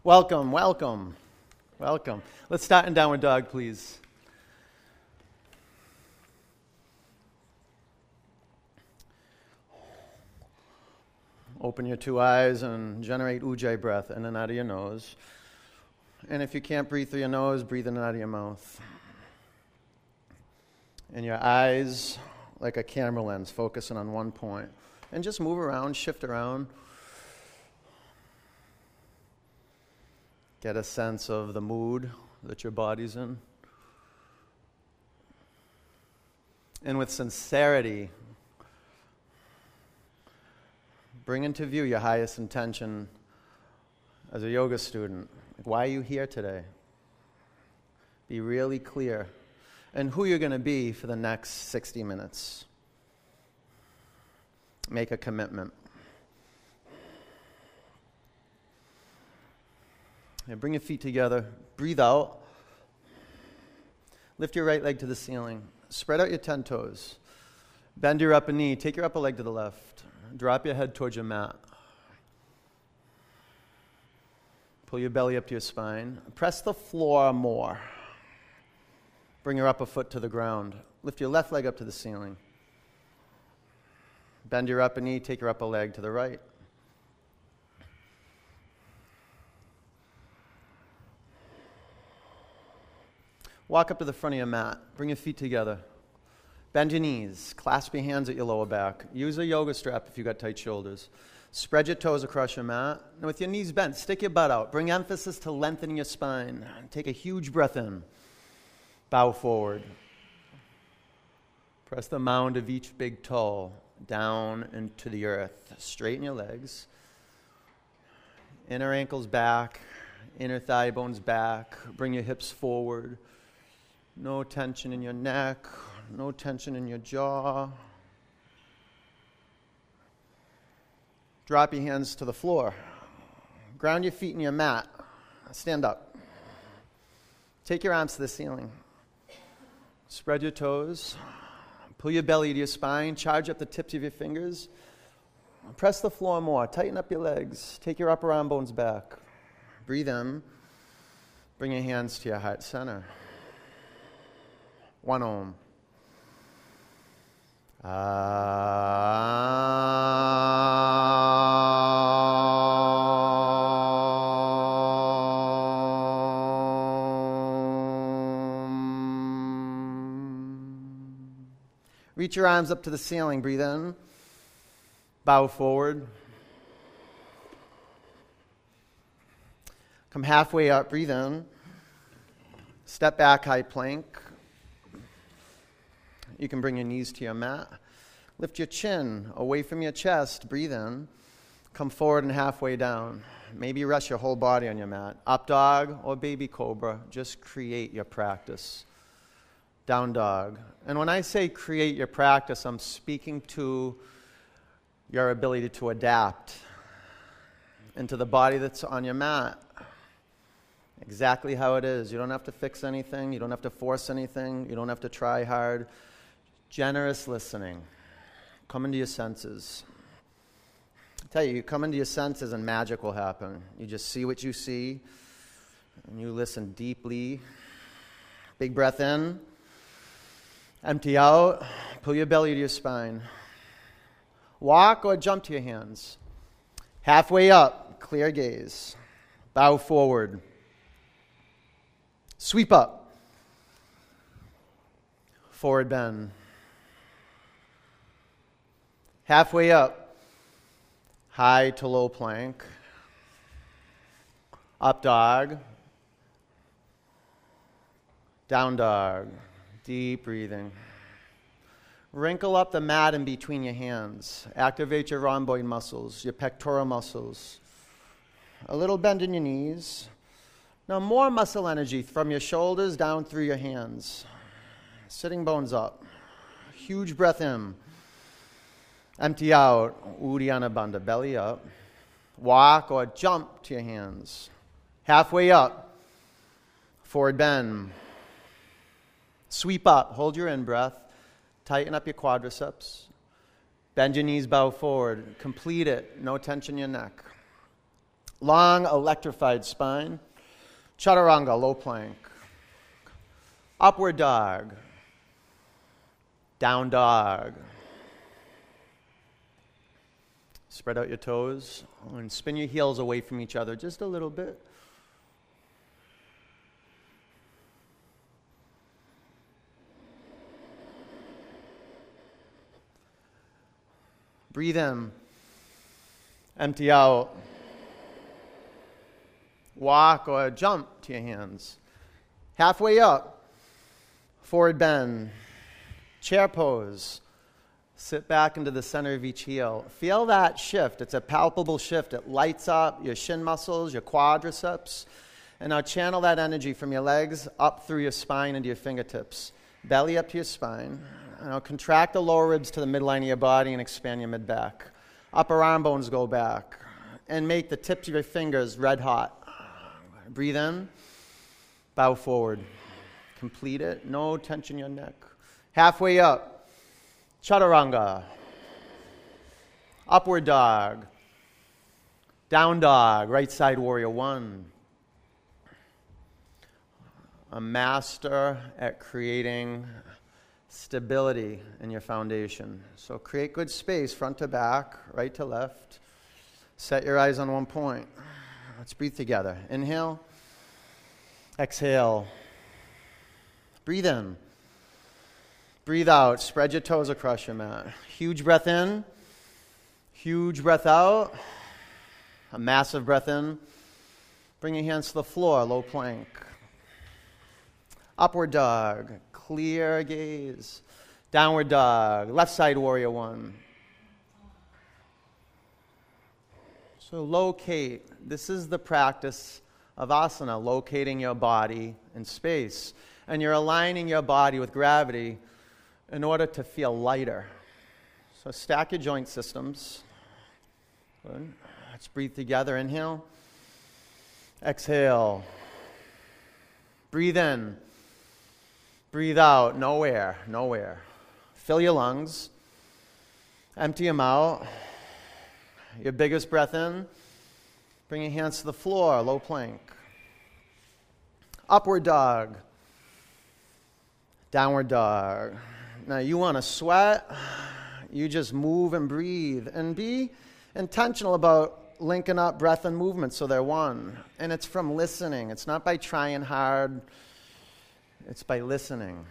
Welcome, welcome, welcome. Let's start in downward dog, please. Open your two eyes and generate ujjayi breath in and out of your nose. And if you can't breathe through your nose, breathe in and out of your mouth. And your eyes, like a camera lens, focusing on one point. And just move around, shift around. Get a sense of the mood that your body's in. And with sincerity, bring into view your highest intention as a yoga student. Why are you here today? Be really clear. And who you're going to be for the next 60 minutes. Make a commitment. Yeah, bring your feet together. Breathe out. Lift your right leg to the ceiling. Spread out your 10 toes. Bend your upper knee. Take your upper leg to the left. Drop your head towards your mat. Pull your belly up to your spine. Press the floor more. Bring your upper foot to the ground. Lift your left leg up to the ceiling. Bend your upper knee. Take your upper leg to the right. Walk up to the front of your mat. Bring your feet together. Bend your knees. Clasp your hands at your lower back. Use a yoga strap if you've got tight shoulders. Spread your toes across your mat. And with your knees bent, stick your butt out. Bring emphasis to lengthening your spine. Take a huge breath in. Bow forward. Press the mound of each big toe down into the earth. Straighten your legs. Inner ankles back. Inner thigh bones back. Bring your hips forward. No tension in your neck. No tension in your jaw. Drop your hands to the floor. Ground your feet in your mat. Stand up. Take your arms to the ceiling. Spread your toes. Pull your belly to your spine. Charge up the tips of your fingers. Press the floor more. Tighten up your legs. Take your upper arm bones back. Breathe in. Bring your hands to your heart center. One Om. Reach your arms up to the ceiling. Breathe in. Bow forward. Come halfway up. Breathe in. Step back, high plank. You can bring your knees to your mat. Lift your chin away from your chest. Breathe in. Come forward and halfway down. Maybe rest your whole body on your mat. Up dog or baby cobra. Just create your practice. Down dog. And when I say create your practice, I'm speaking to your ability to adapt into the body that's on your mat. Exactly how it is. You don't have to fix anything. You don't have to force anything. You don't have to try hard. Generous listening. Come into your senses. I tell you, you come into your senses and magic will happen. You just see what you see, and you listen deeply. Big breath in. Empty out. Pull your belly to your spine. Walk or jump to your hands. Halfway up, clear gaze. Bow forward. Sweep up. Forward bend. Halfway up, high to low plank. Up dog. Down dog. Deep breathing. Wrinkle up the mat in between your hands. Activate your rhomboid muscles, your pectoral muscles. A little bend in your knees. Now more muscle energy from your shoulders down through your hands. Sitting bones up. Huge breath in. Empty out. Uddiyana Bandha, belly up. Walk or jump to your hands. Halfway up. Forward bend. Sweep up. Hold your in-breath. Tighten up your quadriceps. Bend your knees, bow forward. Complete it. No tension in your neck. Long, electrified spine. Chaturanga, low plank. Upward dog. Down dog. Spread out your toes and spin your heels away from each other just a little bit. Breathe in. Empty out. Walk or jump to your hands. Halfway up. Forward bend. Chair pose. Sit back into the center of each heel. Feel that shift. It's a palpable shift. It lights up your shin muscles, your quadriceps. And now channel that energy from your legs up through your spine into your fingertips. Belly up to your spine. Now contract the lower ribs to the midline of your body and expand your mid-back. Upper arm bones go back. And make the tips of your fingers red hot. Breathe in. Bow forward. Complete it. No tension in your neck. Halfway up. Chaturanga. Upward dog. Down dog. Right side warrior one. A master at creating stability in your foundation. So create good space, front to back, right to left. Set your eyes on one point. Let's breathe together. Inhale. Exhale. Breathe in. Breathe out. Spread your toes across your mat. Huge breath in. Huge breath out. A massive breath in. Bring your hands to the floor, low plank. Upward dog. Clear gaze. Downward dog. Left side warrior one. So locate. This is the practice of asana, locating your body in space. And you're aligning your body with gravity in order to feel lighter. So stack your joint systems. Good. Let's breathe together. Inhale. Exhale. Breathe in. Breathe out. Nowhere. Nowhere. Fill your lungs. Empty them out. Your biggest breath in. Bring your hands to the floor. Low plank. Upward dog. Downward dog. Now you want to sweat, you just move and breathe. And be intentional about linking up breath and movement so they're one. And it's from listening. It's not by trying hard. It's by listening.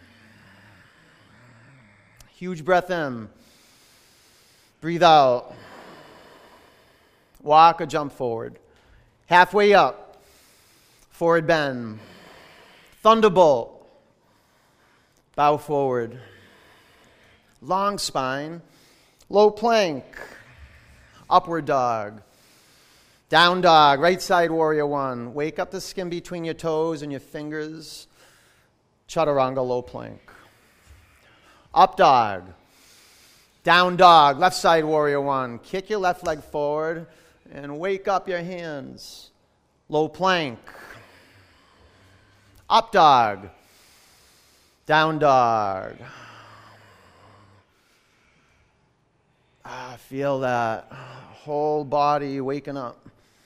Huge breath in. Breathe out. Walk or jump forward. Halfway up. Forward bend. Thunderbolt. Bow forward. Long spine. Low plank. Upward dog. Down dog. Right side warrior one. Wake up the skin between your toes and your fingers. Chaturanga, low plank. Up dog. Down dog. Left side warrior one. Kick your left leg forward and wake up your hands. Low plank. Up dog. Down dog. Feel that whole body waking up.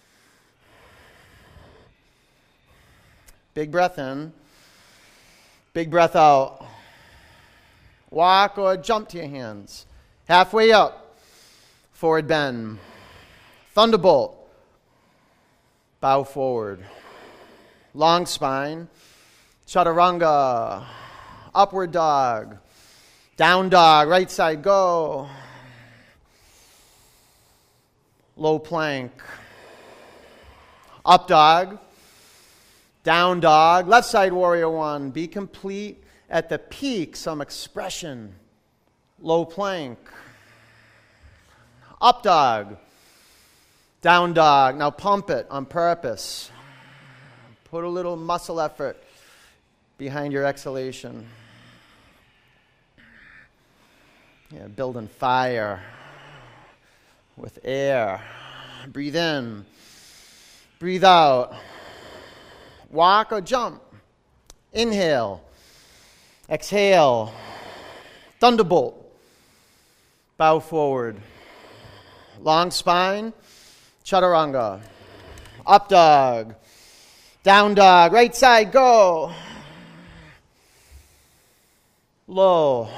Big breath in. Big breath out. Walk or jump to your hands. Halfway up. Forward bend. Thunderbolt. Bow forward. Long spine. Chaturanga. Upward dog. Down dog. Right side go. Low plank. Up dog. Down dog. Left side warrior one. Be complete at the peak. Some expression. Low plank. Up dog. Down dog. Now pump it on purpose. Put a little muscle effort behind your exhalation. Yeah, building fire with air. Breathe in. Breathe out. Walk or jump. Inhale. Exhale. Thunderbolt. Bow forward. Long spine. Chaturanga. Up dog. Down dog. Right side, go. Low.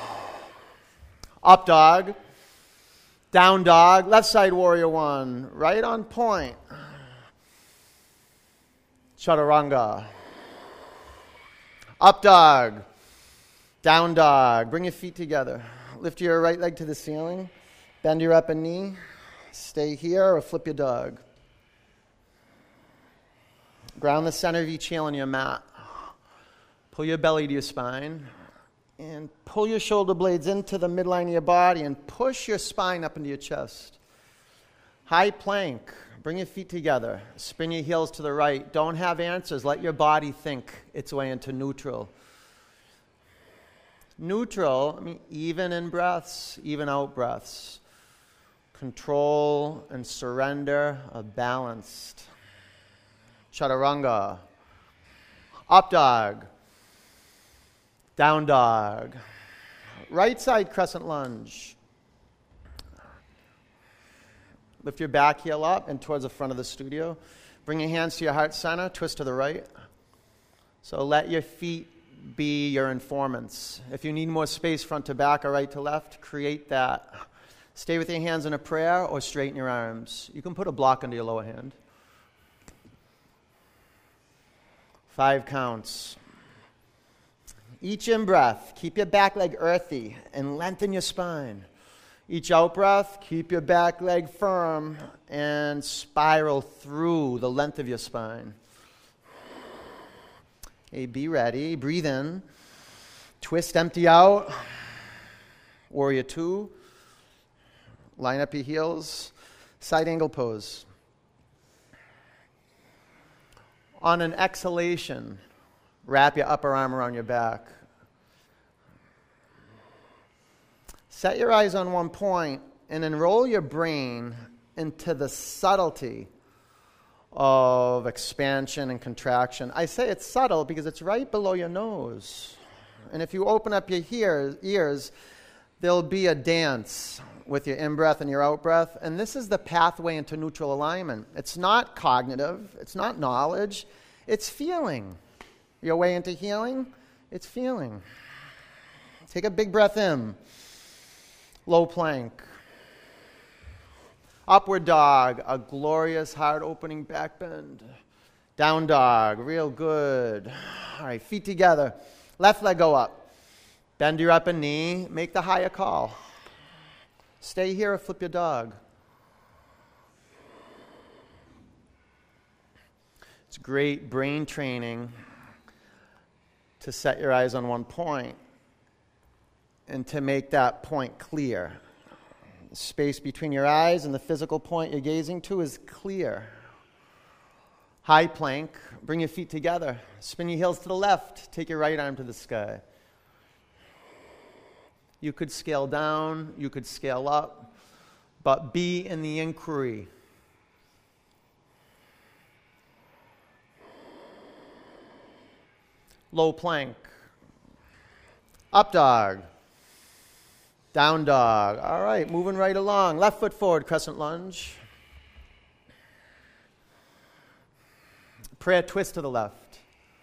Up dog. Down dog. Left side, warrior one. Right on point. Chaturanga. Up dog. Down dog. Bring your feet together. Lift your right leg to the ceiling. Bend your upper knee. Stay here or flip your dog. Ground the center of each heel on your mat. Pull your belly to your spine. And pull your shoulder blades into the midline of your body and push your spine up into your chest. High plank. Bring your feet together. Spin your heels to the right. Don't have answers. Let your body think its way into neutral. Neutral, I mean, even in breaths, even out breaths. Control and surrender are balanced. Chaturanga. Up dog. Down dog. Right side crescent lunge. Lift your back heel up and towards the front of the studio. Bring your hands to your heart center. Twist to the right. So let your feet be your informants. If you need more space front to back or right to left, create that. Stay with your hands in a prayer or straighten your arms. You can put a block under your lower hand. 5 counts. Each in-breath, keep your back leg earthy and lengthen your spine. Each out-breath, keep your back leg firm and spiral through the length of your spine. Okay, be ready. Breathe in. Twist, empty out. Warrior two. Line up your heels. Side angle pose. On an exhalation, wrap your upper arm around your back. Set your eyes on one point and enroll your brain into the subtlety of expansion and contraction. I say it's subtle because it's right below your nose. And if you open up your ears, there'll be a dance with your in-breath and your out-breath. And this is the pathway into neutral alignment. It's not cognitive. It's not knowledge. It's feeling. Your way into healing, it's feeling. Take a big breath in. Low plank. Upward dog, a glorious heart-opening back bend. Down dog, real good. All right, feet together. Left leg go up. Bend your upper knee. Make the higher call. Stay here or flip your dog. It's great brain training to set your eyes on one point and to make that point clear. The space between your eyes and the physical point you're gazing to is clear. High plank. Bring your feet together. Spin your heels to the left. Take your right arm to the sky. You could scale down. You could scale up. But be in the inquiry. Low plank. Up dog. Down dog. All right, moving right along. Left foot forward, crescent lunge. Prayer twist to the left.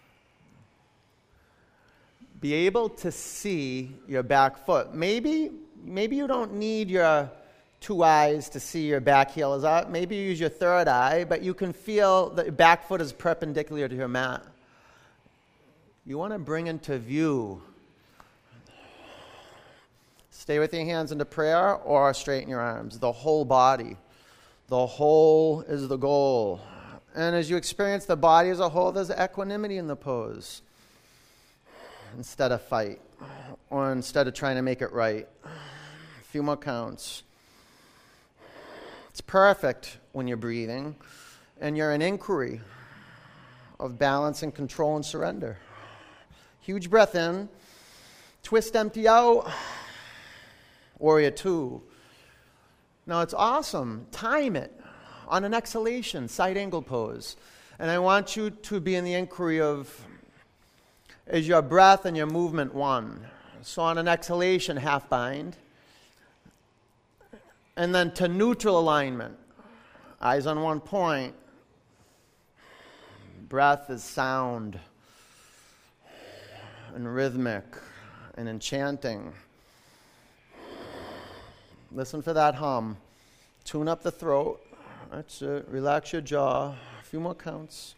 Be able to see your back foot. Maybe you don't need your 2 eyes to see your back heel is up. Maybe you use your third eye, but you can feel that your back foot is perpendicular to your mat. You want to bring into view. Stay with your hands into prayer or straighten your arms. The whole body. The whole is the goal. And as you experience the body as a whole, there's equanimity in the pose. Instead of fight. Or instead of trying to make it right. A few more counts. It's perfect when you're breathing. And you're in inquiry of balance and control and surrender. Huge breath in. Twist, empty out. Warrior two. Now it's awesome. Time it on an exhalation, side angle pose. And I want you to be in the inquiry of, is your breath and your movement one? So on an exhalation, half bind. And then to neutral alignment. Eyes on one point. Breath is sound and rhythmic and enchanting. Listen for that hum. Tune up the throat. That's it. Relax your jaw. A few more counts.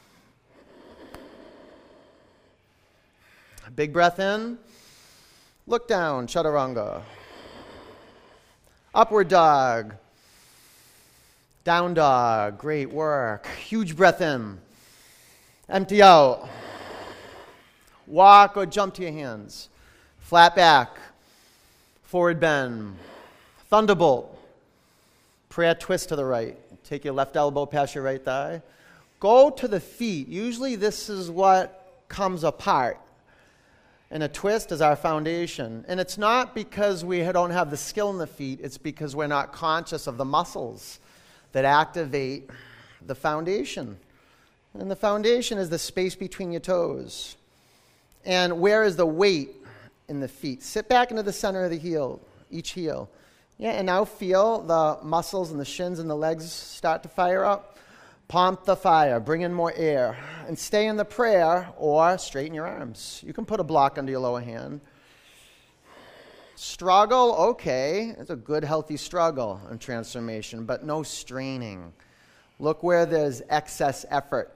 Big breath in. Look down, chaturanga. Upward dog. Down dog. Great work. Huge breath in. Empty out. Walk or jump to your hands. Flat back. Forward bend. Thunderbolt. Prayer twist to the right. Take your left elbow past your right thigh. Go to the feet. Usually this is what comes apart. And a twist is our foundation. And it's not because we don't have the skill in the feet. It's because we're not conscious of the muscles that activate the foundation. And the foundation is the space between your toes. And where is the weight in the feet? Sit back into the center of the heel, each heel. Yeah, and now feel the muscles and the shins and the legs start to fire up. Pump the fire, bring in more air, and stay in the prayer or straighten your arms. You can put a block under your lower hand. Struggle, okay. It's a good, healthy struggle and transformation, but no straining. Look where there's excess effort.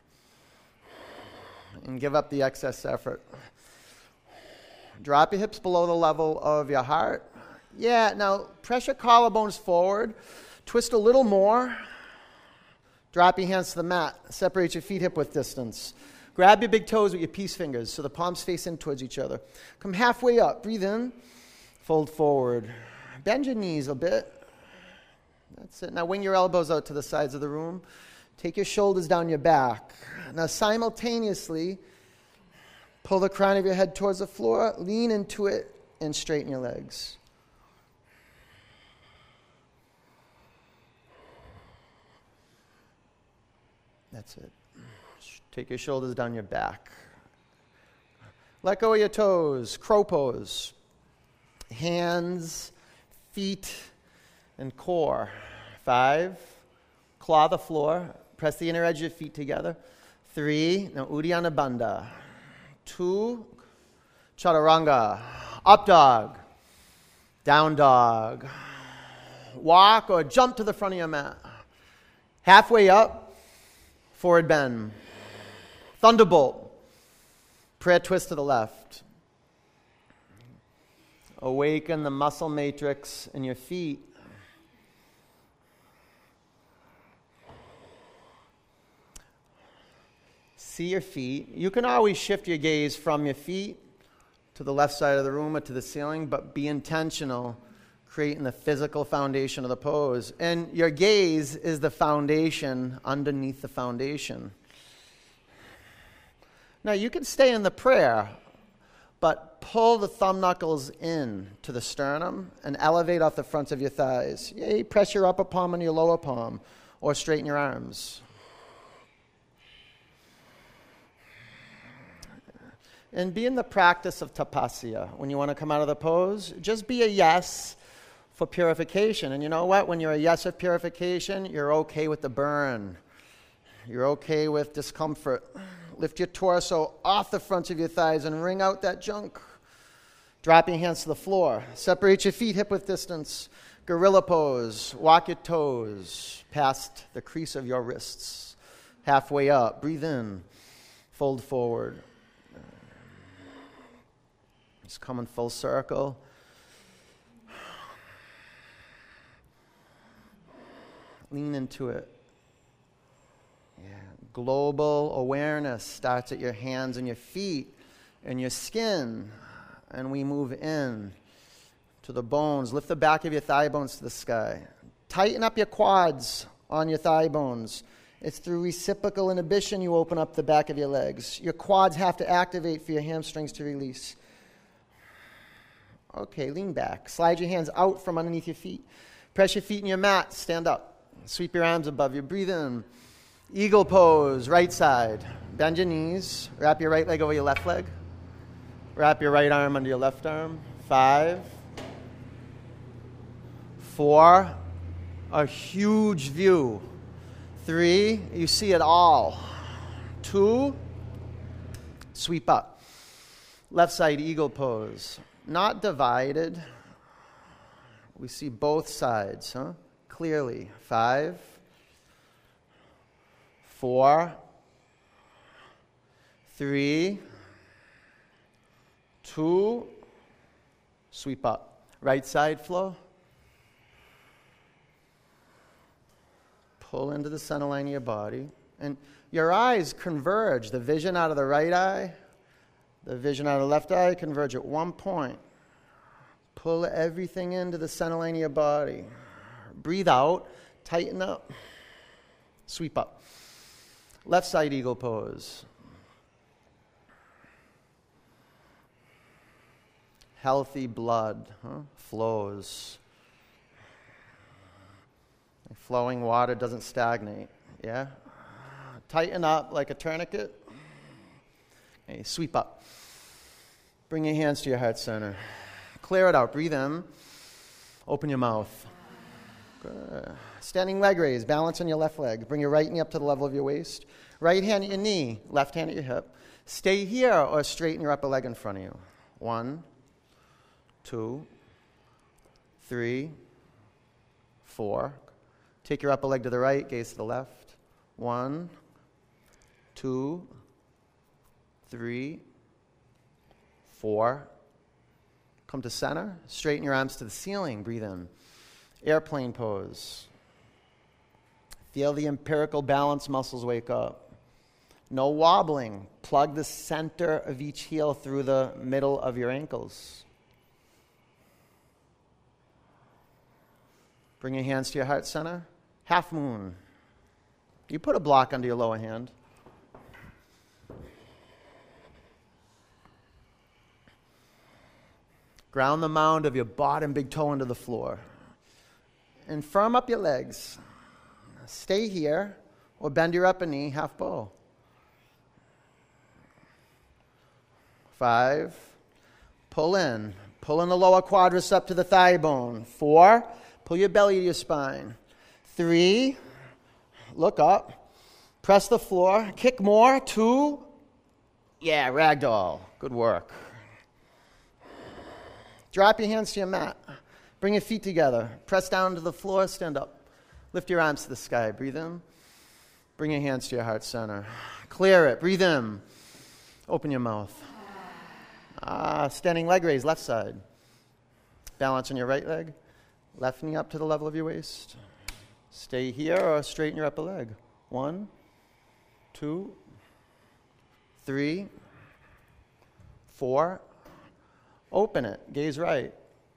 And give up the excess effort. Drop your hips below the level of your heart. Yeah, now press your collarbones forward. Twist a little more. Drop your hands to the mat. Separate your feet hip-width distance. Grab your big toes with your peace fingers so the palms face in towards each other. Come halfway up. Breathe in. Fold forward. Bend your knees a bit. That's it. Now wing your elbows out to the sides of the room. Take your shoulders down your back. Now simultaneously, pull the crown of your head towards the floor. Lean into it and straighten your legs. That's it. Take your shoulders down your back. Let go of your toes. Crow pose. Hands, feet, and core. 5. Claw the floor. Press the inner edge of your feet together. 3. Now Uddiyana Bandha. 2. Chaturanga. Up dog. Down dog. Walk or jump to the front of your mat. Halfway up. Forward bend. Thunderbolt. Prayer twist to the left. Awaken the muscle matrix in your feet. See your feet. You can always shift your gaze from your feet to the left side of the room or to the ceiling, but be intentional, creating the physical foundation of the pose. And your gaze is the foundation underneath the foundation. Now, you can stay in the prayer, but pull the thumb knuckles in to the sternum and elevate off the fronts of your thighs. Yay, press your upper palm on your lower palm or straighten your arms. And be in the practice of tapasya. When you want to come out of the pose, just be a yes for purification. And you know what? When you're a yes of purification, you're okay with the burn. You're okay with discomfort. Lift your torso off the fronts of your thighs and wring out that junk. Drop your hands to the floor. Separate your feet hip-width distance. Gorilla pose. Walk your toes past the crease of your wrists. Halfway up. Breathe in. Fold forward. Just come in full circle. Lean into it. Yeah. Global awareness starts at your hands and your feet and your skin. And we move in to the bones. Lift the back of your thigh bones to the sky. Tighten up your quads on your thigh bones. It's through reciprocal inhibition you open up the back of your legs. Your quads have to activate for your hamstrings to release. Okay, lean back. Slide your hands out from underneath your feet. Press your feet in your mat. Stand up. Sweep your arms above you. Breathe in. Eagle pose, right side. Bend your knees. Wrap your right leg over your left leg. Wrap your right arm under your left arm. 5. 4. A huge view. 3. You see it all. 2, sweep up. Left side eagle pose. Not divided. We see both sides, clearly. 5, 4, 3, 2, sweep up. Right side flow. Pull into the center line of your body. And your eyes converge. The vision out of the right eye, the vision out of the left eye converge at one point. Pull everything into the center line of your body. Breathe out. Tighten up. Sweep up. Left side eagle pose. Healthy blood flows. Flowing water doesn't stagnate. Yeah? Tighten up like a tourniquet. Okay, sweep up. Bring your hands to your heart center. Clear it out. Breathe in. Open your mouth. Good. Standing leg raise. Balance on your left leg. Bring your right knee up to the level of your waist. Right hand at your knee. Left hand at your hip. Stay here or straighten your upper leg in front of you. 1, 2, 3, 4. Take your upper leg to the right, gaze to the left. 1, 2, 3, 4. Come to center. Straighten your arms to the ceiling. Breathe in. Airplane pose. Feel the empirical balance muscles wake up. No wobbling. Plug the center of each heel through the middle of your ankles. Bring your hands to your heart center. Half moon. You put a block under your lower hand. Ground the mound of your bottom big toe into the floor. And firm up your legs. Stay here or bend your upper knee, half bow. 5. Pull in. Pull in the lower quadricep to the thigh bone. 4. Pull your belly to your spine. 3. Look up. Press the floor. Kick more. 2. Yeah, ragdoll. Good work. Drop your hands to your mat. Bring your feet together. Press down to the floor. Stand up. Lift your arms to the sky. Breathe in. Bring your hands to your heart center. Clear it. Breathe in. Open your mouth. Standing leg raise, left side. Balance on your right leg. Left knee up to the level of your waist. Stay here or straighten your upper leg. 1, 2, 3, 4. Open it. Gaze right.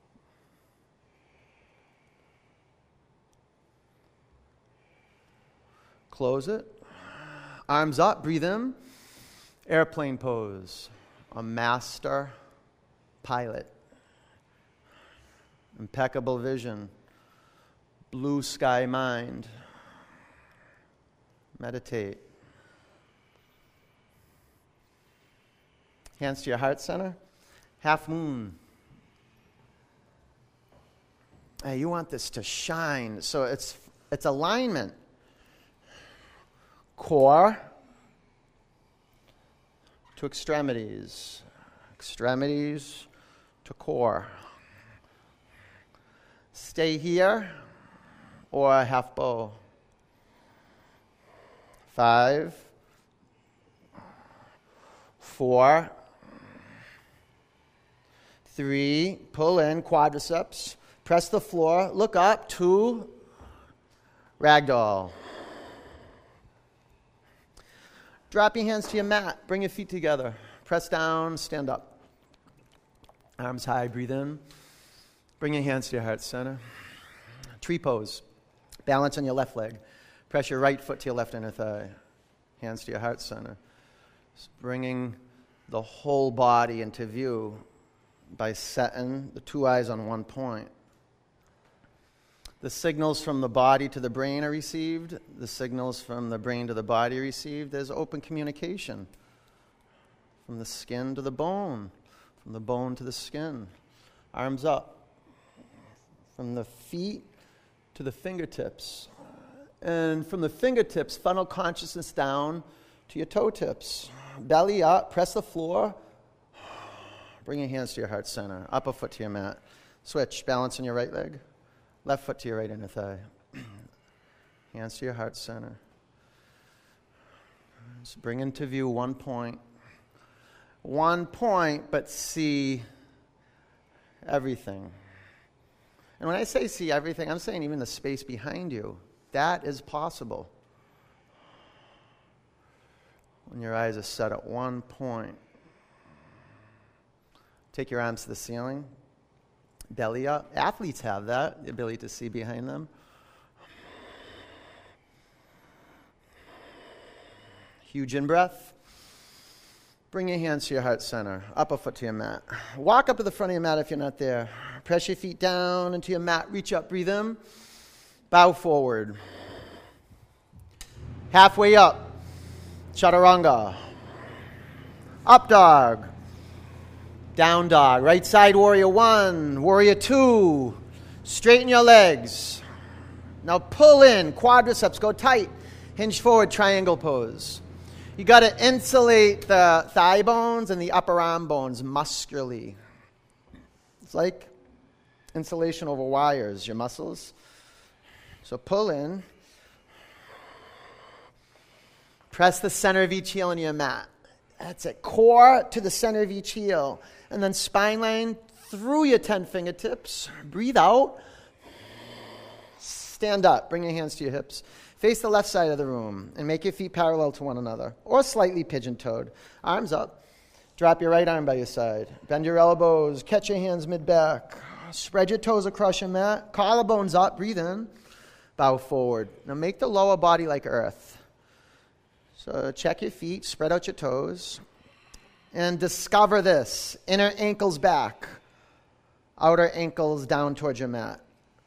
Close it. Arms up. Breathe in. Airplane pose. A master pilot. Impeccable vision. Blue sky mind. Meditate. Hands to your heart center. Half moon. Hey, you want this to shine. So it's alignment. Core to extremities. Extremities to core. Stay here or half bow. 5, 4, 3, pull in quadriceps. Press the floor. Look up. 2, ragdoll. Drop your hands to your mat. Bring your feet together. Press down. Stand up. Arms high. Breathe in. Bring your hands to your heart center. Tree pose. Balance on your left leg. Press your right foot to your left inner thigh. Hands to your heart center. Just bringing the whole body into view by setting the two eyes on one point. The signals from the body to the brain are received. The signals from the brain to the body are received. There's open communication from the skin to the bone, from the bone to the skin. Arms up. From the feet to the fingertips. And from the fingertips, funnel consciousness down to your toe tips. Belly up, press the floor. Bring your hands to your heart center. Upper foot to your mat. Switch, balance on your right leg. Left foot to your right inner thigh. Hands to your heart center. Just bring into view 1 point. 1 point, but see everything. And when I say see everything, I'm saying even the space behind you. That is possible. When your eyes are set at 1 point. Take your arms to the ceiling. Belly up. Athletes have that, the ability to see behind them. Huge in-breath. Bring your hands to your heart center. Upper foot to your mat. Walk up to the front of your mat if you're not there. Press your feet down into your mat. Reach up, breathe in. Bow forward. Halfway up. Chaturanga. Up dog. Down dog. Right side warrior 1. Warrior 2. Straighten your legs. Now pull in. Quadriceps. Go tight. Hinge forward. Triangle pose. You got to insulate the thigh bones and the upper arm bones muscularly. It's like insulation over wires, your muscles. So pull in. Press the center of each heel on your mat. That's it. Core to the center of each heel. And then spine line through your 10 fingertips. Breathe out. Stand up. Bring your hands to your hips. Face the left side of the room and make your feet parallel to one another or slightly pigeon-toed. Arms up. Drop your right arm by your side. Bend your elbows. Catch your hands mid-back. Spread your toes across your mat. Collarbones up. Breathe in. Bow forward. Now make the lower body like earth. So check your feet. Spread out your toes. And discover this. Inner ankles back. Outer ankles down towards your mat.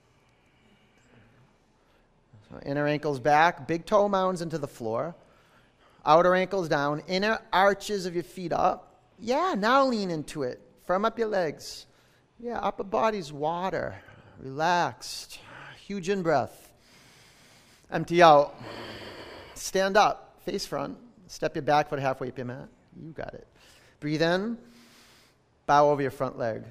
So inner ankles back. Big toe mounds into the floor. Outer ankles down. Inner arches of your feet up. Yeah, now lean into it. Firm up your legs. Yeah, upper body's water. Relaxed. Huge in-breath. Empty out. Stand up. Face front. Step your back foot halfway up your mat. You got it. Breathe in. Bow over your front leg.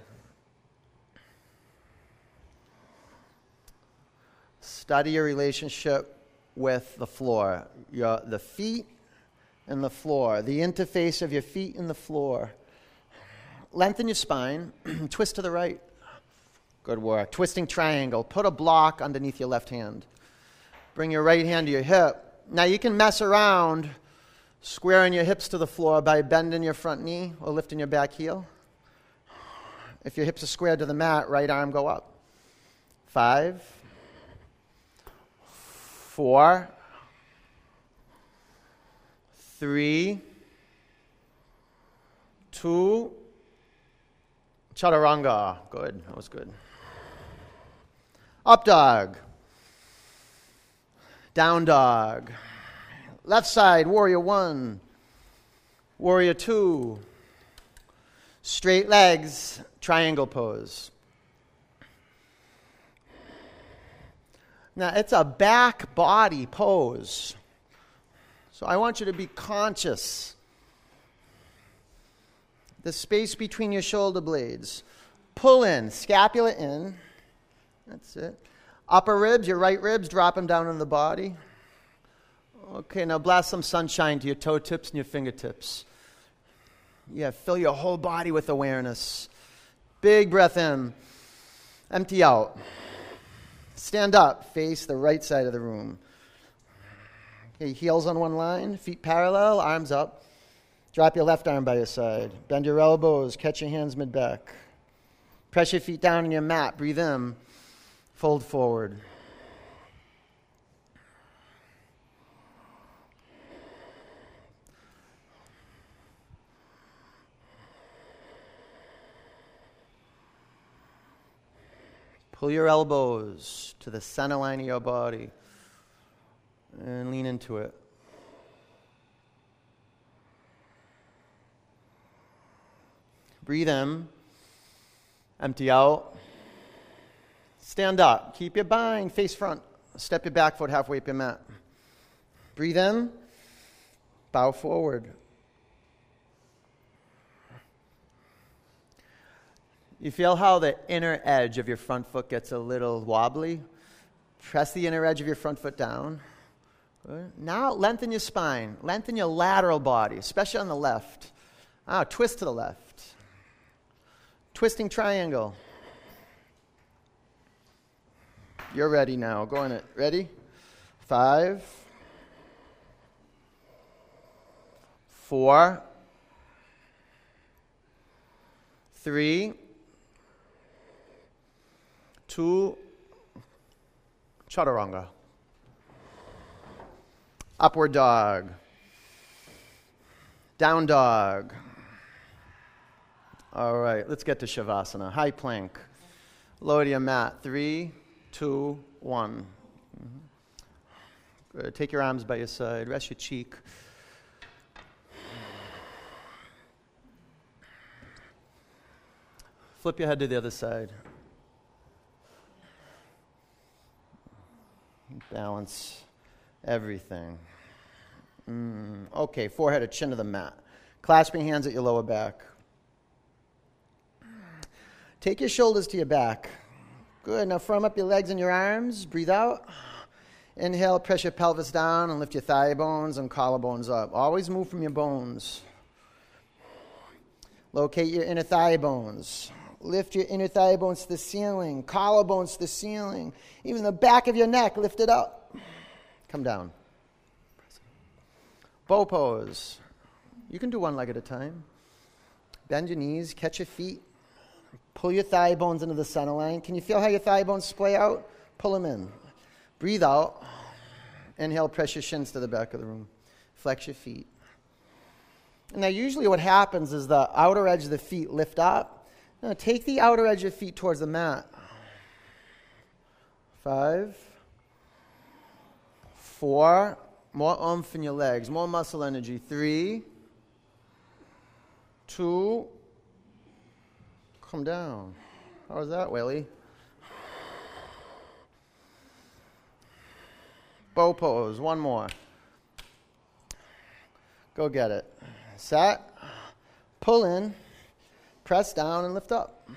Study your relationship with the floor. The feet and the floor. The interface of your feet and the floor. Lengthen your spine. Twist to the right. Good work. Twisting triangle. Put a block underneath your left hand. Bring your right hand to your hip. Now you can mess around squaring your hips to the floor by bending your front knee or lifting your back heel. If your hips are squared to the mat, right arm go up. 5, 4, 3, 2, chaturanga. Good, that was good. Up dog. Down dog. Left side, warrior 1. Warrior 2. Straight legs, triangle pose. Now, it's a back body pose. So I want you to be conscious. The space between your shoulder blades. Pull in, scapula in. That's it. Upper ribs, your right ribs, drop them down on the body. Okay, now blast some sunshine to your toe tips and your fingertips. Yeah, fill your whole body with awareness. Big breath in. Empty out. Stand up. Face the right side of the room. Okay, heels on one line, feet parallel, arms up. Drop your left arm by your side. Bend your elbows. Catch your hands mid-back. Press your feet down on your mat. Breathe in. Fold forward. Pull your elbows to the center line of your body and lean into it. Breathe in. Empty out. Stand up. Keep your bind face front. Step your back foot halfway up your mat. Breathe in. Bow forward. You feel how the inner edge of your front foot gets a little wobbly? Press the inner edge of your front foot down. Good. Now lengthen your spine. Lengthen your lateral body, especially on the left. Twist to the left. Twisting triangle. You're ready now. Go on it. Ready? 5, 4, 3, 2, chaturanga. Upward dog. Down dog. All right, let's get to Shavasana. High plank. Lower to your mat. 3, 2, 1. Good. Take your arms by your side. Rest your cheek. Flip your head to the other side. Balance everything. Okay, forehead or chin to the mat. Clasping hands at your lower back. Take your shoulders to your back. Good. Now firm up your legs and your arms. Breathe out. Inhale, press your pelvis down and lift your thigh bones and collarbones up. Always move from your bones. Locate your inner thigh bones. Lift your inner thigh bones to the ceiling. Collarbones to the ceiling. Even the back of your neck, lift it up. Come down. Bow pose. You can do one leg at a time. Bend your knees, catch your feet. Pull your thigh bones into the center line. Can you feel how your thigh bones splay out? Pull them in. Breathe out. Inhale, press your shins to the back of the room. Flex your feet. And now usually what happens is the outer edge of the feet lift up. Now take the outer edge of your feet towards the mat. 5, 4, more oomph in your legs, more muscle energy. 3, 2, come down. How was that, Willie? Bow pose, one more. Go get it. Set, pull in, press down and lift up.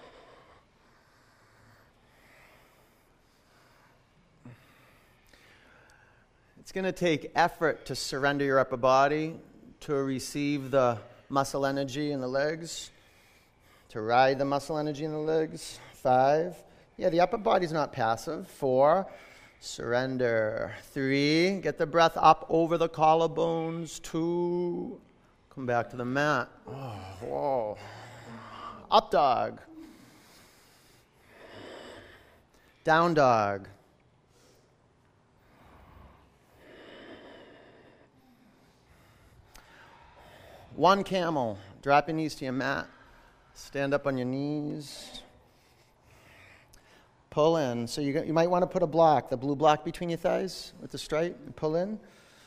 It's going to take effort to surrender your upper body, to receive the muscle energy in the legs, to ride the muscle energy in the legs. 5. Yeah, the upper body's not passive. 4. Surrender. 3. Get the breath up over the collarbones. 2. Come back to the mat. Oh, whoa. Up dog. Down dog. One camel. Drop your knees to your mat. Stand up on your knees. Pull in. So you might want to put a block, the blue block between your thighs with the stripe, and pull in.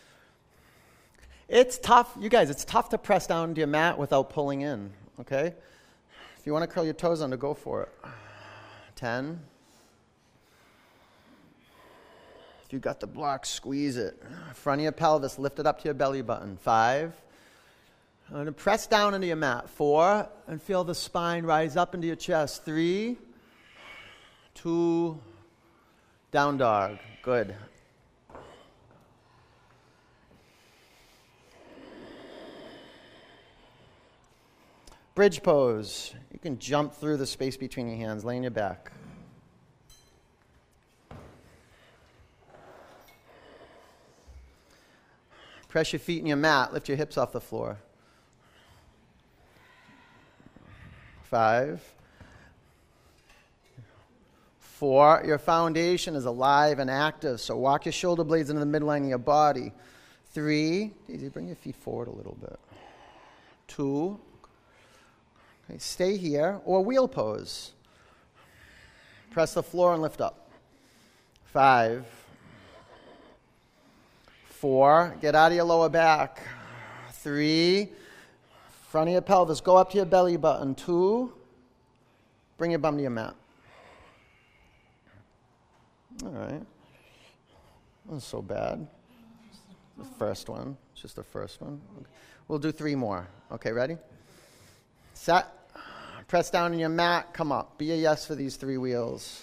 It's tough. You guys, it's tough to press down to your mat without pulling in, okay? If you want to curl your toes under, go for it. 10. If you got the block, squeeze it. Front of your pelvis, lift it up to your belly button. 5. And press down into your mat. 4. And feel the spine rise up into your chest. 3, 2, down dog. Good. Bridge pose. You can jump through the space between your hands, lay on your back. Press your feet in your mat. Lift your hips off the floor. 5. 4. Your foundation is alive and active, so walk your shoulder blades into the midline of your body. 3. Daisy, bring your feet forward a little bit. 2. Okay, stay here, or wheel pose. Press the floor and lift up. 5. 4. Get out of your lower back. 3. Front of your pelvis. Go up to your belly button. 2. Bring your bum to your mat. All right. Wasn't so bad. The first one. It's just the first one. Okay. We'll do 3 more. Okay, ready? Set. Press down on your mat. Come up. Be a yes for these 3 wheels.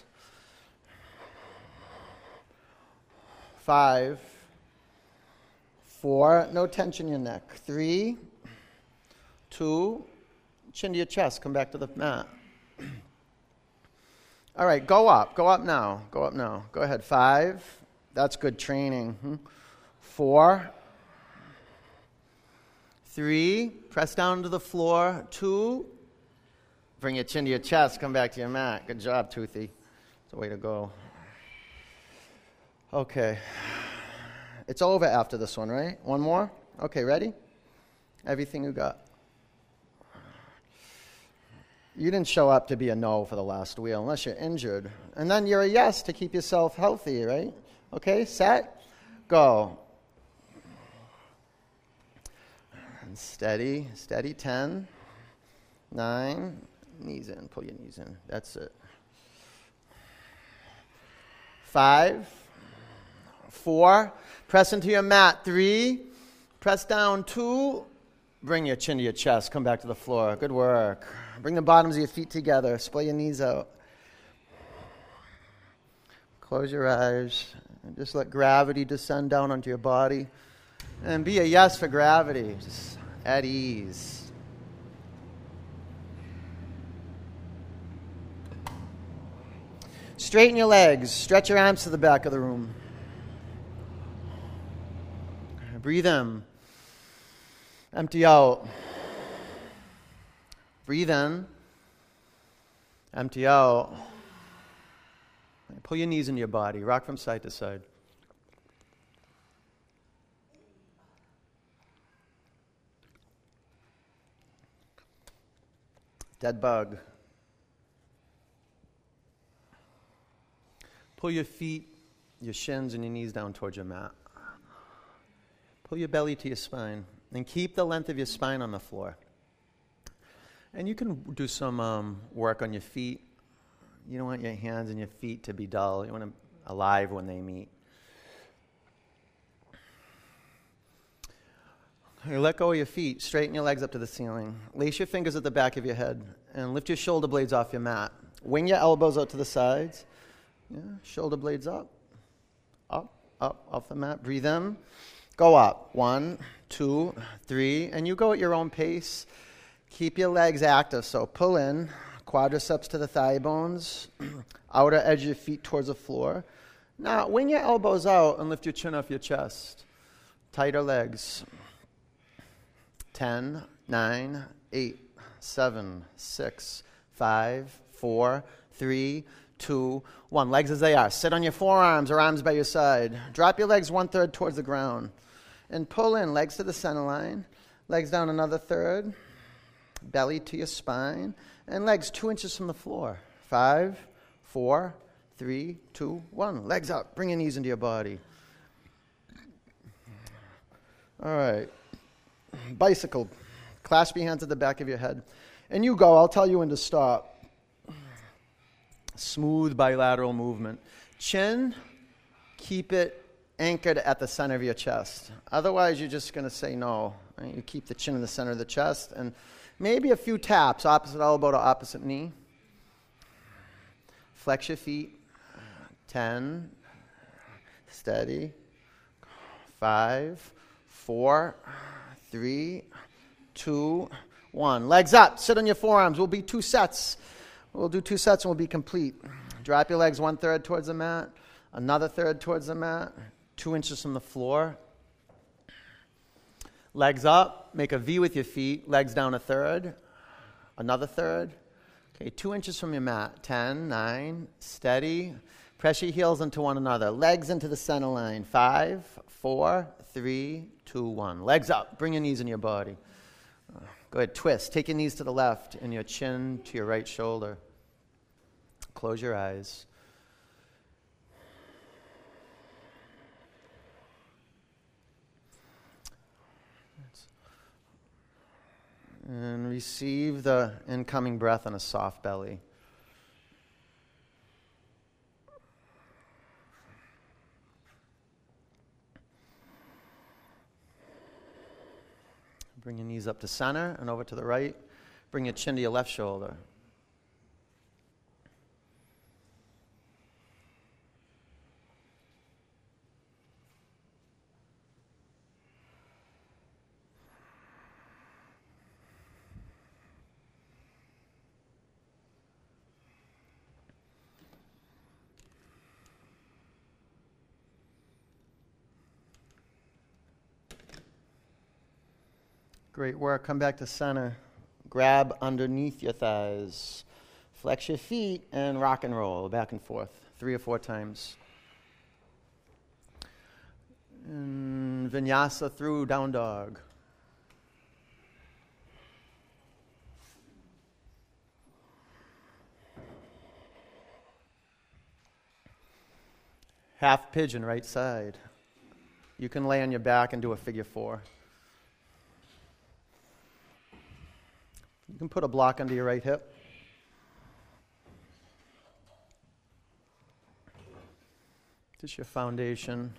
5, 4. No tension in your neck. 3, 2. Chin to your chest. Come back to the mat. All right, go up. Go up now. Go up now. Go ahead. 5. That's good training. 4. 3. Press down to the floor. 2. Bring your chin to your chest. Come back to your mat. Good job, Toothy. It's the way to go. Okay. It's over after this one, right? One more? Okay, ready? Everything you got. You didn't show up to be a no for the last wheel unless you're injured. And then you're a yes to keep yourself healthy, right? Okay, set, go. And steady, steady, 10, 9, knees in, pull your knees in. That's it. 5, 4, press into your mat. 3, press down. 2, bring your chin to your chest. Come back to the floor. Good work. Bring the bottoms of your feet together. Splay your knees out. Close your eyes. And just let gravity descend down onto your body. And be a yes for gravity. Just at ease. Straighten your legs. Stretch your arms to the back of the room. Breathe in. Empty out. Breathe in. Empty out. Pull your knees into your body. Rock from side to side. Dead bug. Pull your feet, your shins, and your knees down towards your mat. Pull your belly to your spine. And keep the length of your spine on the floor. And you can do some work on your feet. You don't want your hands and your feet to be dull. You want them alive when they meet. You let go of your feet. Straighten your legs up to the ceiling. Lace your fingers at the back of your head. And lift your shoulder blades off your mat. Wing your elbows out to the sides. Yeah, shoulder blades up. Up, up, off the mat. Breathe in. Go up. 1, 2, 3. And you go at your own pace. Keep your legs active. So pull in, quadriceps to the thigh bones, outer edge of your feet towards the floor. Now, wing your elbows out and lift your chin off your chest. Tighter legs. 10, 9, 8, 7, 6, 5, 4, 3, 2, 1. Legs as they are. Sit on your forearms or arms by your side. Drop your legs 1/3 towards the ground. And pull in, legs to the center line. Legs down another third. Belly to your spine. And legs 2 inches from the floor. 5, 4, 3, 2, 1. Legs up. Bring your knees into your body. All right. Bicycle. Clasp your hands at the back of your head. And you go. I'll tell you when to stop. Smooth bilateral movement. Chin, keep it anchored at the center of your chest. Otherwise, you're just going to say no. Right? You keep the chin in the center of the chest. And maybe a few taps, opposite elbow to opposite knee. Flex your feet. 10. Steady. 5, 4, 3, 2, 1. Legs up. Sit on your forearms. We'll be 2 sets. We'll do 2 sets and we'll be complete. Drop your legs 1/3 towards the mat. Another third towards the mat. 2 inches from the floor. Legs up. Make a V with your feet. Legs down 1/3. Another third. Okay, 2 inches from your mat. 10, 9, steady. Press your heels into one another. Legs into the center line. 5, 4, 3, 2, 1. Legs up. Bring your knees in your body. Go ahead, twist. Take your knees to the left and your chin to your right shoulder. Close your eyes. And receive the incoming breath on a soft belly. Bring your knees up to center and over to the right. Bring your chin to your left shoulder. Great work. Come back to center. Grab underneath your thighs. Flex your feet and rock and roll back and forth 3 or 4 times. And vinyasa through down dog. Half pigeon right side. You can lay on your back and do a figure 4. You can put a block under your right hip. Just your foundation.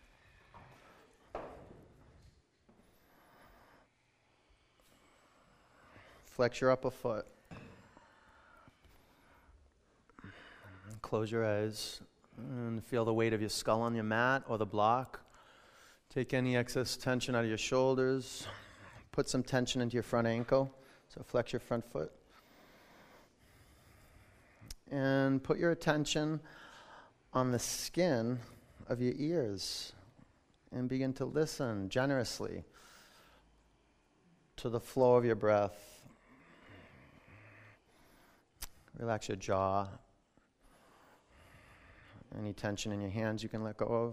Flex your upper foot. Close your eyes and feel the weight of your skull on your mat or the block. Take any excess tension out of your shoulders. Put some tension into your front ankle. So flex your front foot. And put your attention on the skin of your ears and begin to listen generously to the flow of your breath. Relax your jaw. Any tension in your hands you can let go of.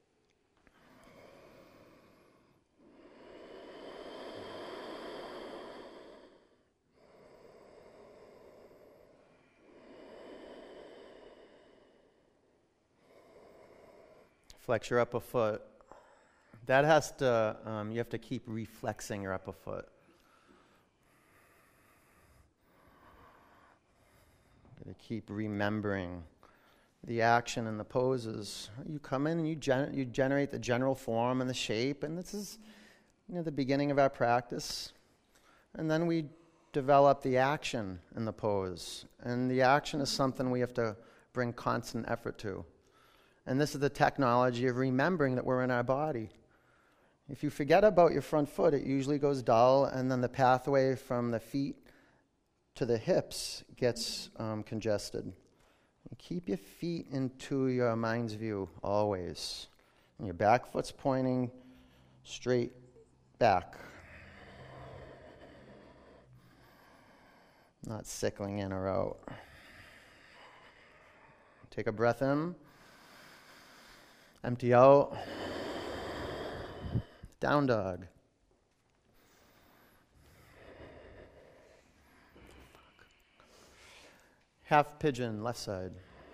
Flex your upper foot. That has to, you have to keep reflexing your upper foot. You got to keep remembering the action and the poses. You come in and you generate the general form and the shape, and this is, the beginning of our practice. And then we develop the action in the pose. And the action is something we have to bring constant effort to. And this is the technology of remembering that we're in our body. If you forget about your front foot, it usually goes dull, and then the pathway from the feet to the hips gets congested. And keep your feet into your mind's view always. And your back foot's pointing straight back. Not sickling in or out. Take a breath in. Empty out. Down dog. Half pigeon, left side.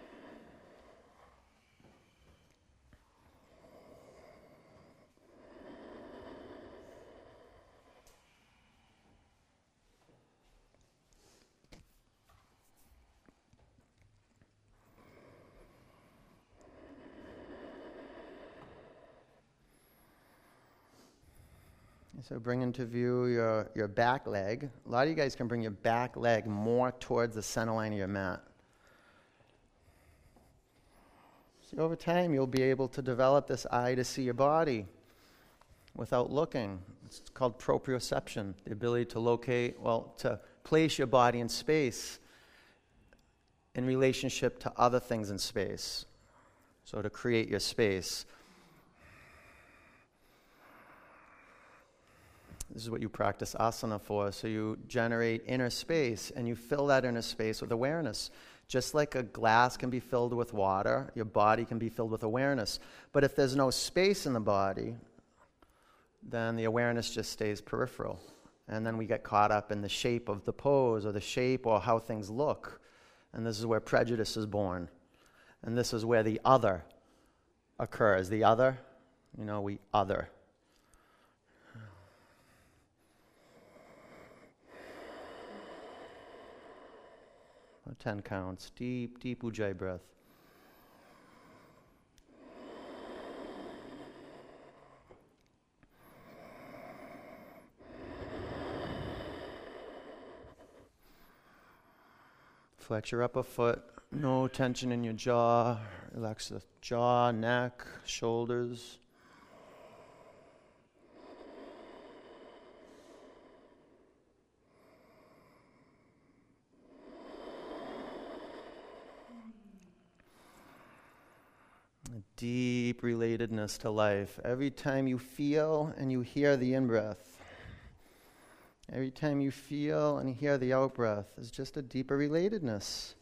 So bring into view your back leg. A lot of you guys can bring your back leg more towards the center line of your mat. See, over time, you'll be able to develop this eye to see your body without looking. It's called proprioception, the ability to locate, to place your body in space in relationship to other things in space. So to create your space. This is what you practice asana for. So you generate inner space, and you fill that inner space with awareness. Just like a glass can be filled with water, your body can be filled with awareness. But if there's no space in the body, then the awareness just stays peripheral. And then we get caught up in the shape of the pose or the shape or how things look. And this is where prejudice is born. And this is where the other occurs. The other, we other. 10 counts. Deep, deep Ujjayi breath. Flex your upper foot. No tension in your jaw. Relax the jaw, neck, shoulders. A deep relatedness to life. Every time you feel and you hear the in-breath, every time you feel and hear the out-breath is just a deeper relatedness.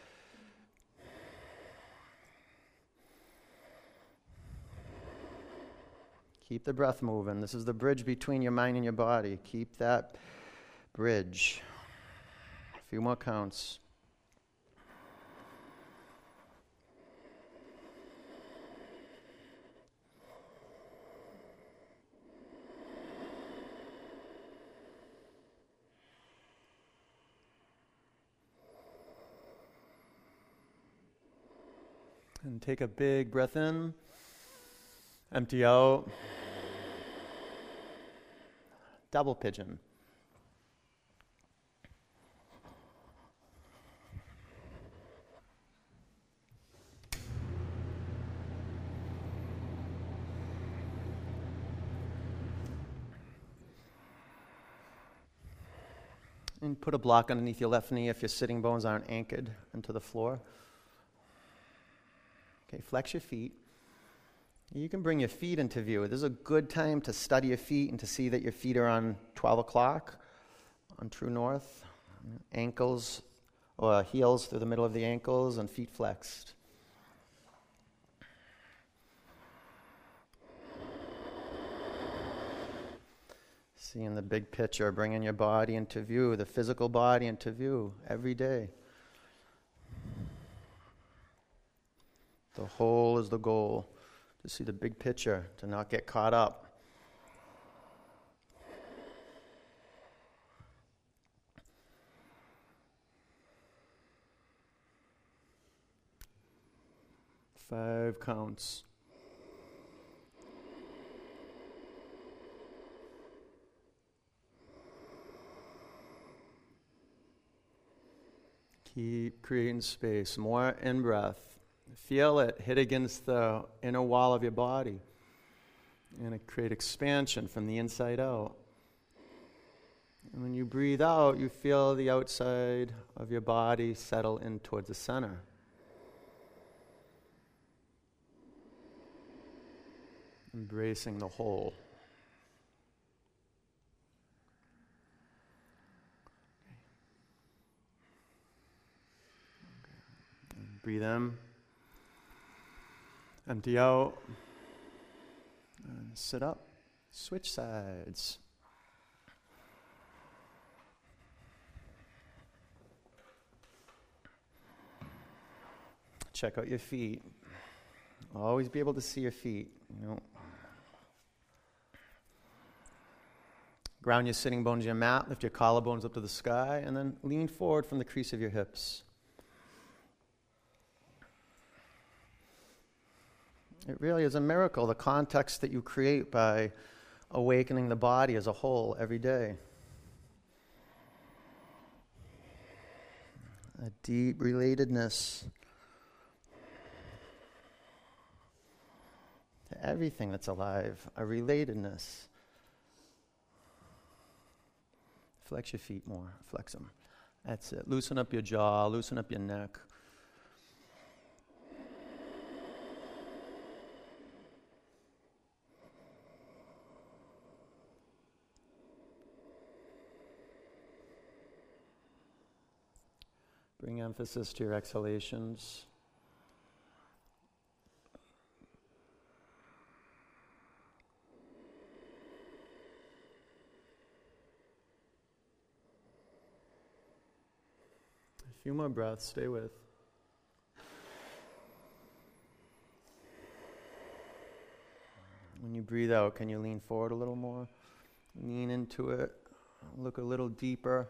Keep the breath moving. This is the bridge between your mind and your body. Keep that bridge. A few more counts. And take a big breath in. Empty out. Double pigeon. And put a block underneath your left knee if your sitting bones aren't anchored into the floor. Okay, flex your feet. You can bring your feet into view. This is a good time to study your feet and to see that your feet are on 12 o'clock, on true north. Ankles or heels through the middle of the ankles and feet flexed. Seeing the big picture, bringing your body into view, the physical body into view every day. The whole is the goal. To see the big picture, to not get caught up. Five counts. Keep creating space. More in-breath. Feel it hit against the inner wall of your body. And it create expansion from the inside out. And when you breathe out, you feel the outside of your body settle in towards the center. Embracing the whole. Breathe in. Empty out. And sit up. Switch sides. Check out your feet. Always be able to see your feet. Ground your sitting bones to your mat. Lift your collarbones up to the sky. And then lean forward from the crease of your hips. It really is a miracle, the context that you create by awakening the body as a whole every day. A deep relatedness to everything that's alive, a relatedness. Flex your feet more, flex them. That's it. Loosen up your jaw, loosen up your neck. Bring emphasis to your exhalations. A few more breaths, stay with. When you breathe out, can you lean forward a little more? Lean into it, look a little deeper.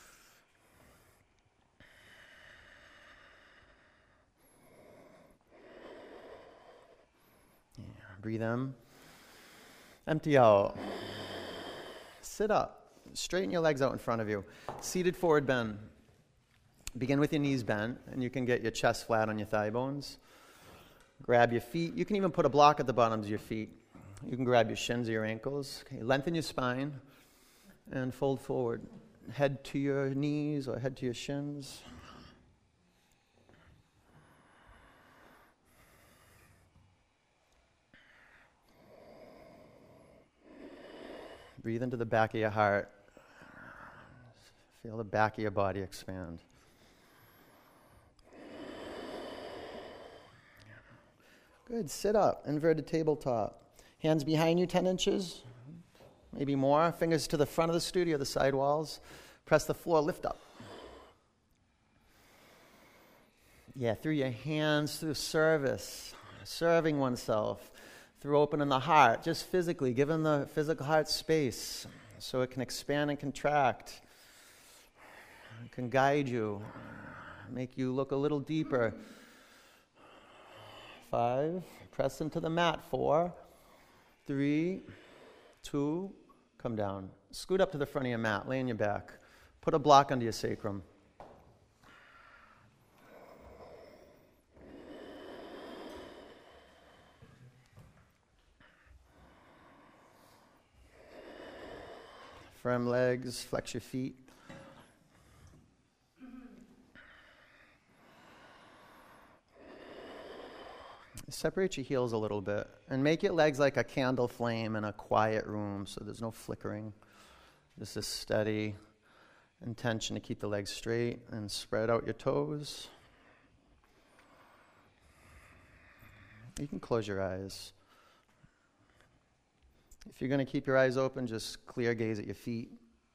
Breathe in. Empty out. Sit up. Straighten your legs out in front of you. Seated forward bend. Begin with your knees bent, and you can get your chest flat on your thigh bones. Grab your feet. You can even put a block at the bottoms of your feet. You can grab your shins or your ankles. Okay, lengthen your spine and fold forward. Head to your knees or head to your shins. Breathe into the back of your heart. Feel the back of your body expand. Good. Sit up. Inverted tabletop. Hands behind you 10 inches. Maybe more. Fingers to the front of the studio, the side walls. Press the floor. Lift up. Yeah, through your hands, through service. Serving oneself. Through opening the heart. Just physically. Giving the physical heart space so it can expand and contract. It can guide you. Make you look a little deeper. 5, press into the mat. 4, 3, 2, come down. Scoot up to the front of your mat, lay on your back. Put a block under your sacrum. Firm legs, flex your feet. Separate your heels a little bit and make your legs like a candle flame in a quiet room so there's no flickering. Just a steady intention to keep the legs straight and spread out your toes. You can close your eyes. If you're going to keep your eyes open, just clear gaze at your feet.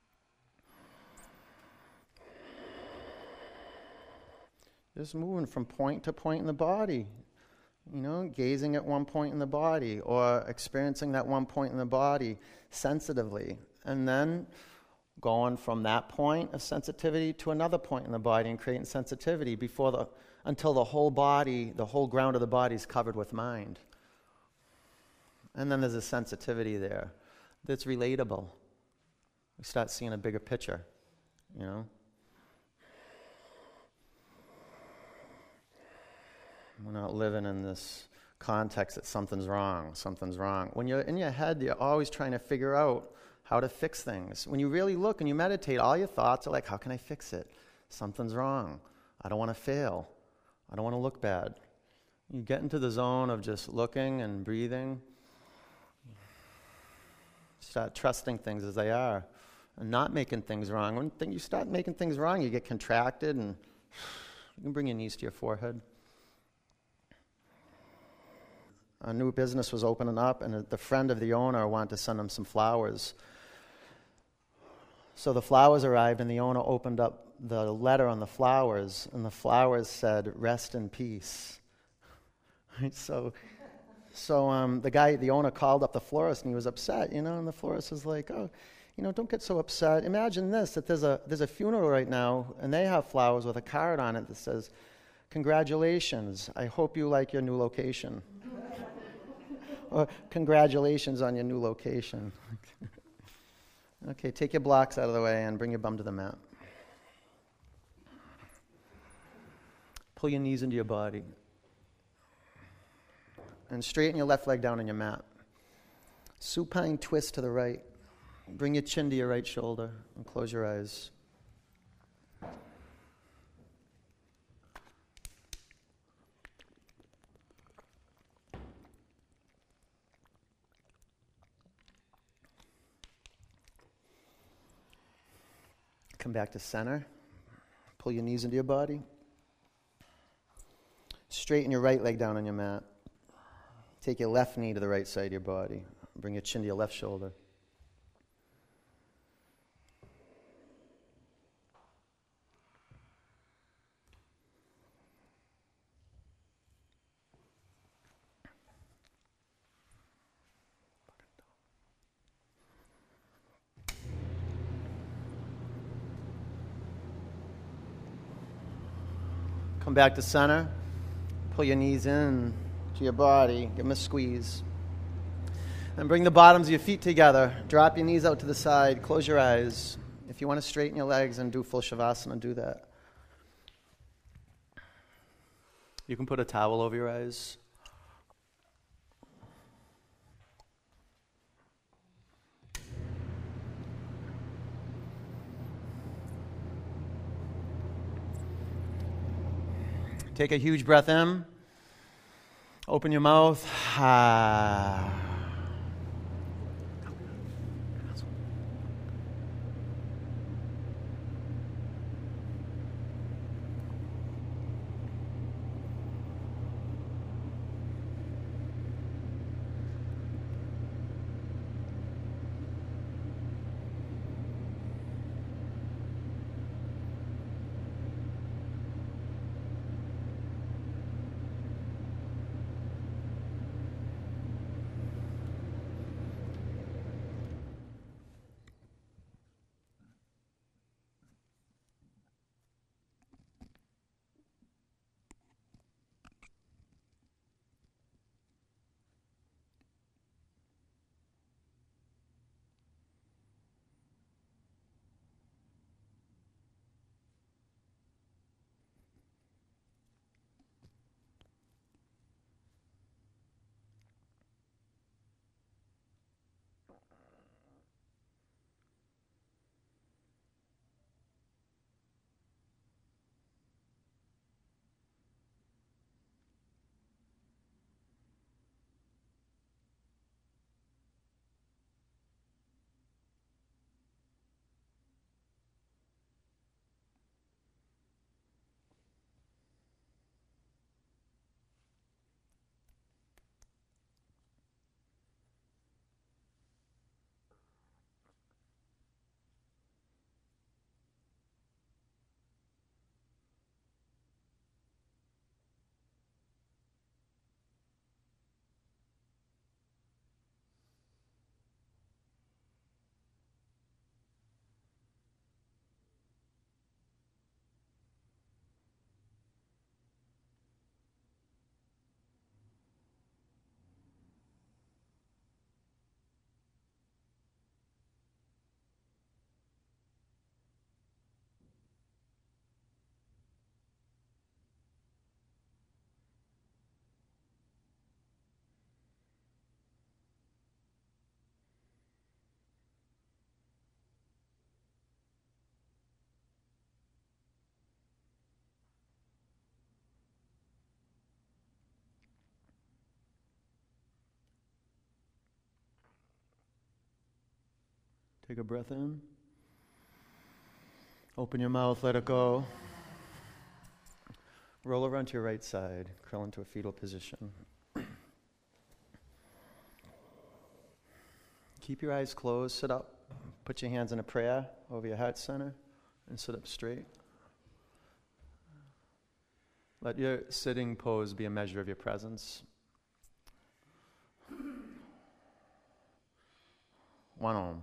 Just moving from point to point in the body. You know, gazing at one point in the body or experiencing that one point in the body sensitively. And then going from that point of sensitivity to another point in the body and creating sensitivity until the whole body, the whole ground of the body is covered with mind. And then there's a sensitivity there that's relatable. We start seeing a bigger picture, you know. We're not living in this context that something's wrong. When you're in your head, you're always trying to figure out how to fix things. When you really look and you meditate, all your thoughts are like, how can I fix it? Something's wrong. I don't want to fail. I don't want to look bad. You get into the zone of just looking and breathing. Start trusting things as they are and not making things wrong. When you start making things wrong, you get contracted and you can bring your knees to your forehead. A new business was opening up, and the friend of the owner wanted to send him some flowers. So the flowers arrived, and the owner opened up the letter on the flowers, and the flowers said, "Rest in peace." So the owner called up the florist, and he was upset, you know, and the florist was like, "Oh, you know, don't get so upset. Imagine this, that there's a funeral right now, and they have flowers with a card on it that says, 'Congratulations, I hope you like your new location.'" Or, "Congratulations on your new location." Okay, take your blocks out of the way and bring your bum to the mat. Pull your knees into your body. And straighten your left leg down on your mat. Supine twist to the right. Bring your chin to your right shoulder and close your eyes. Come back to center. Pull your knees into your body. Straighten your right leg down on your mat. Take your left knee to the right side of your body. Bring your chin to your left shoulder. Come back to center. Pull your knees in to your body. Give them a squeeze. And bring the bottoms of your feet together. Drop your knees out to the side. Close your eyes. If you want to straighten your legs and do full Shavasana, do that. You can put a towel over your eyes. Take a huge breath in. Open your mouth. Take a breath in. Open your mouth, let it go. Roll over onto your right side, curl into a fetal position. Keep your eyes closed, sit up. Put your hands in a prayer over your heart center and sit up straight. Let your sitting pose be a measure of your presence. One Om.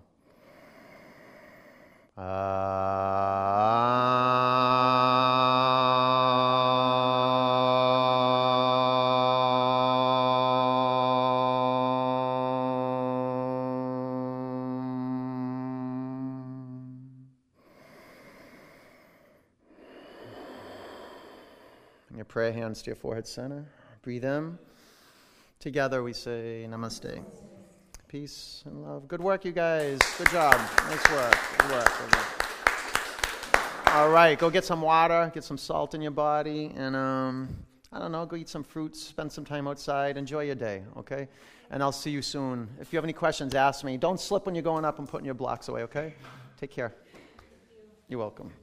Your prayer hands to your forehead center. Breathe in. Together we say Namaste. Peace and love. Good work, you guys. Good job. Nice work. Good work. Good work. All right, go get some water, get some salt in your body, and I don't know, go eat some fruits, spend some time outside, enjoy your day, okay? And I'll see you soon. If you have any questions, ask me. Don't slip when you're going up and putting your blocks away, okay? Take care. You're welcome.